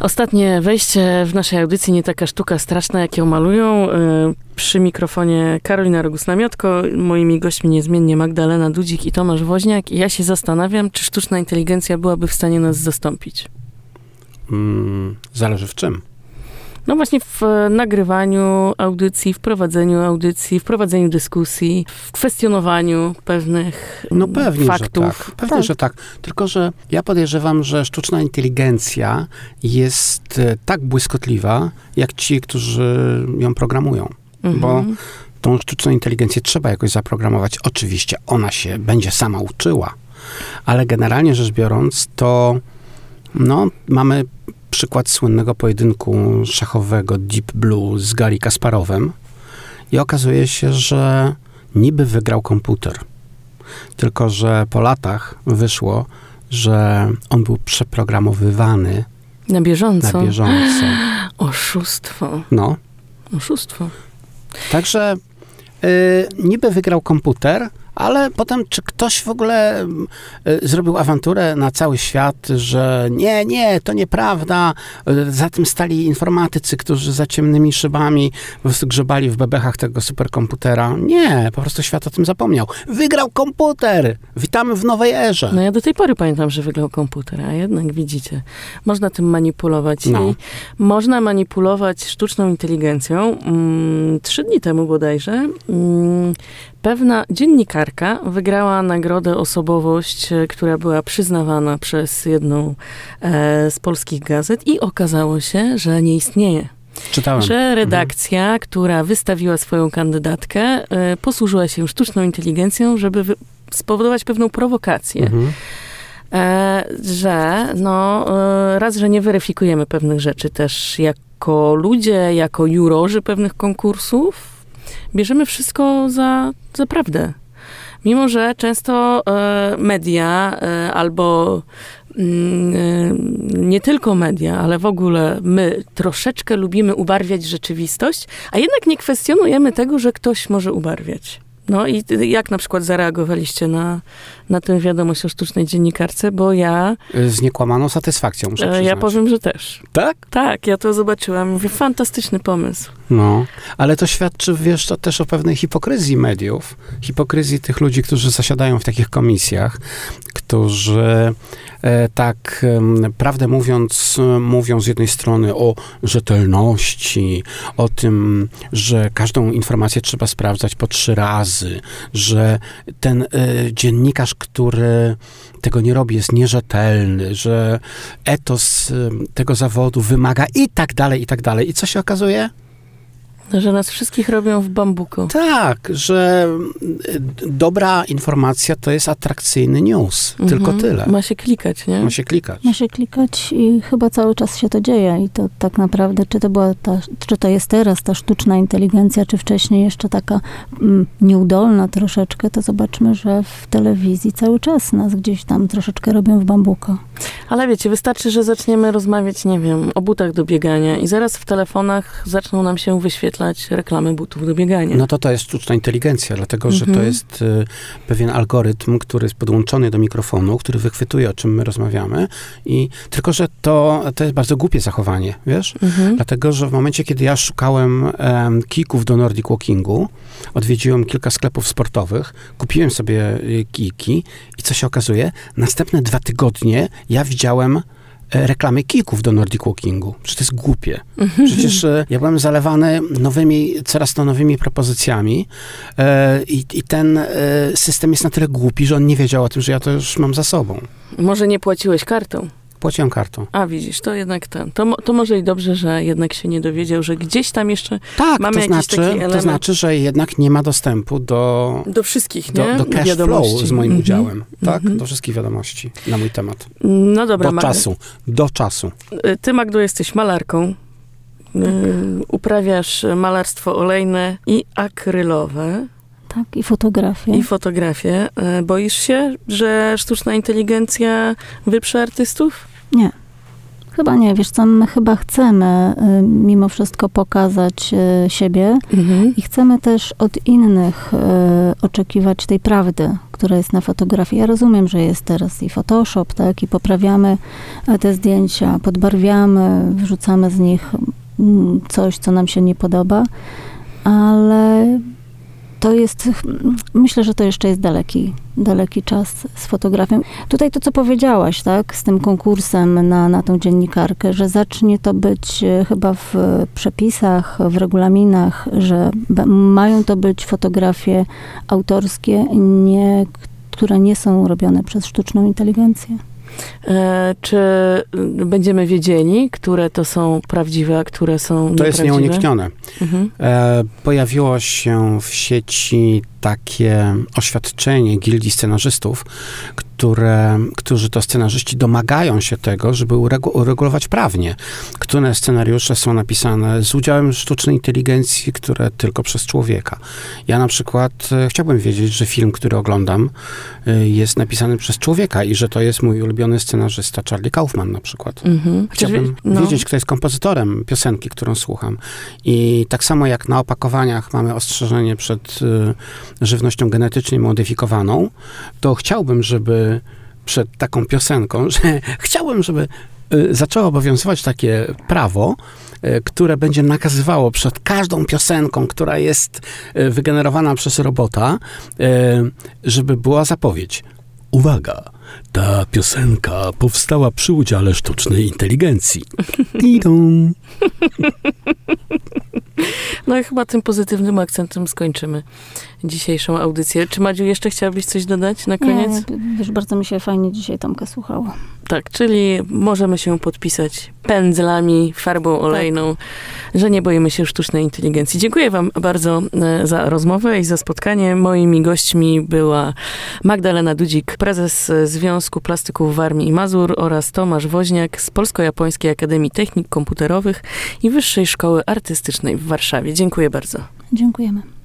Ostatnie wejście w naszej audycji Nie taka sztuka straszna, jak ją malują. Przy mikrofonie Karolina Rogus-Namiotko, moimi gośćmi niezmiennie Magdalena Dudzik i Tomasz Woźniak. I ja się zastanawiam, czy sztuczna inteligencja byłaby w stanie nas zastąpić. Zależy w czym. No właśnie w nagrywaniu audycji, w prowadzeniu audycji, w prowadzeniu dyskusji, w kwestionowaniu pewnych faktów. Że tak. Pewnie, że tak. Tylko, że ja podejrzewam, że sztuczna inteligencja jest tak błyskotliwa, jak ci, którzy ją programują. Bo tą sztuczną inteligencję trzeba jakoś zaprogramować. Oczywiście ona się będzie sama uczyła, ale generalnie rzecz biorąc, to mamy przykład słynnego pojedynku szachowego Deep Blue z Garry Kasparowem i okazuje się, że niby wygrał komputer. Tylko że po latach wyszło, że on był przeprogramowywany na bieżąco. Oszustwo. Oszustwo. Także niby wygrał komputer, ale potem, czy ktoś w ogóle zrobił awanturę na cały świat, że nie, to nieprawda. Za tym stali informatycy, którzy za ciemnymi szybami po prostu grzebali w bebechach tego superkomputera. Nie, po prostu świat o tym zapomniał. Wygrał komputer! Witamy w nowej erze. No ja do tej pory pamiętam, że wygrał komputer, a jednak widzicie, można tym manipulować. I można manipulować sztuczną inteligencją. 3 dni temu bodajże pewna dziennikarka wygrała nagrodę Osobowość, która była przyznawana przez jedną z polskich gazet i okazało się, że nie istnieje. Czytałem. Że redakcja, która wystawiła swoją kandydatkę, posłużyła się sztuczną inteligencją, żeby spowodować pewną prowokację. Że nie weryfikujemy pewnych rzeczy też jako ludzie, jako jurorzy pewnych konkursów, bierzemy wszystko za prawdę. Mimo że często media albo nie tylko media, ale w ogóle my troszeczkę lubimy ubarwiać rzeczywistość, a jednak nie kwestionujemy tego, że ktoś może ubarwiać. No i jak na przykład zareagowaliście na tę wiadomość o sztucznej dziennikarce, bo ja... Z niekłamaną satysfakcją, muszę przyznać. Ja powiem, że też. Tak? Tak, ja to zobaczyłam. Mówię, fantastyczny pomysł. Ale to świadczy, wiesz, to też o pewnej hipokryzji mediów. Hipokryzji tych ludzi, którzy zasiadają w takich komisjach, którzy prawdę mówiąc, mówią z jednej strony o rzetelności, o tym, że każdą informację trzeba sprawdzać po 3 razy, że ten dziennikarz, który tego nie robi, jest nierzetelny, że etos tego zawodu wymaga i tak dalej, i tak dalej. I co się okazuje? Że nas wszystkich robią w bambuku. Tak, że dobra informacja to jest atrakcyjny news. Tylko tyle. Ma się klikać, nie? Ma się klikać i chyba cały czas się to dzieje. I to tak naprawdę, czy to jest teraz ta sztuczna inteligencja, czy wcześniej jeszcze taka nieudolna troszeczkę, to zobaczmy, że w telewizji cały czas nas gdzieś tam troszeczkę robią w bambuka. Ale wiecie, wystarczy, że zaczniemy rozmawiać, nie wiem, o butach do biegania i zaraz w telefonach zaczną nam się wyświetlać reklamy butów do biegania. No to jest sztuczna inteligencja, dlatego, że to jest pewien algorytm, który jest podłączony do mikrofonu, który wychwytuje, o czym my rozmawiamy tylko, że to jest bardzo głupie zachowanie, wiesz? Dlatego, że w momencie, kiedy ja szukałem kijków do Nordic Walkingu, odwiedziłem kilka sklepów sportowych, kupiłem sobie kijki i co się okazuje? Następne 2 tygodnie ja widziałem reklamy kijków do Nordic Walkingu. Przecież to jest głupie. Przecież ja byłem zalewany coraz to nowymi propozycjami i ten system jest na tyle głupi, że on nie wiedział o tym, że ja to już mam za sobą. Może nie płaciłeś kartą? Płaciłem kartą. A widzisz, to jednak to może i dobrze, że jednak się nie dowiedział, że gdzieś tam jeszcze mamy jakiś taki element. To znaczy, że jednak nie ma dostępu do wszystkich, nie? Do cash flow z moim udziałem. Tak? Do wszystkich wiadomości na mój temat. No dobra, Do czasu. Ty, Magdo, jesteś malarką. Uprawiasz malarstwo olejne i akrylowe. Tak, i fotografię. Boisz się, że sztuczna inteligencja wyprze artystów? Nie. Chyba nie, wiesz co, my chyba chcemy mimo wszystko pokazać siebie i chcemy też od innych oczekiwać tej prawdy, która jest na fotografii. Ja rozumiem, że jest teraz i Photoshop, tak, i poprawiamy te zdjęcia, podbarwiamy, wrzucamy z nich coś, co nam się nie podoba, ale to jest, myślę, że to jeszcze jest daleki czas z fotografią. Tutaj to, co powiedziałaś, tak, z tym konkursem na tą dziennikarkę, że zacznie to być chyba w przepisach, w regulaminach, że mają to być fotografie autorskie, które nie są robione przez sztuczną inteligencję. Czy będziemy wiedzieli, które to są prawdziwe, a które są nieprawdziwe? To jest nieuniknione. Pojawiło się w sieci takie oświadczenie gildii scenarzystów, którzy to scenarzyści domagają się tego, żeby uregulować prawnie, które scenariusze są napisane z udziałem sztucznej inteligencji, które tylko przez człowieka. Ja na przykład chciałbym wiedzieć, że film, który oglądam, jest napisany przez człowieka i że to jest mój ulubiony scenarzysta Charlie Kaufman na przykład. Chciałbym wiedzieć, kto jest kompozytorem piosenki, którą słucham. I tak samo jak na opakowaniach mamy ostrzeżenie przed żywnością genetycznie modyfikowaną, to chciałbym, żeby przed taką piosenką, żeby zaczęło obowiązywać takie prawo, które będzie nakazywało przed każdą piosenką, która jest wygenerowana przez robota, żeby była zapowiedź. Uwaga, ta piosenka powstała przy udziale sztucznej inteligencji. Di-dum. No i chyba tym pozytywnym akcentem skończymy dzisiejszą audycję. Czy Madziu, jeszcze chciałabyś coś dodać na koniec? Nie, wiesz, bardzo mi się fajnie dzisiaj Tomka słuchało. Tak, czyli możemy się podpisać pędzlami, farbą olejną, że nie boimy się sztucznej inteligencji. Dziękuję wam bardzo za rozmowę i za spotkanie. Moimi gośćmi była Magdalena Dudzik, prezes Związku Plastyków Warmii i Mazur oraz Tomasz Woźniak z Polsko-Japońskiej Akademii Technik Komputerowych i Wyższej Szkoły Artystycznej w Warszawie. Dziękuję bardzo. Dziękujemy.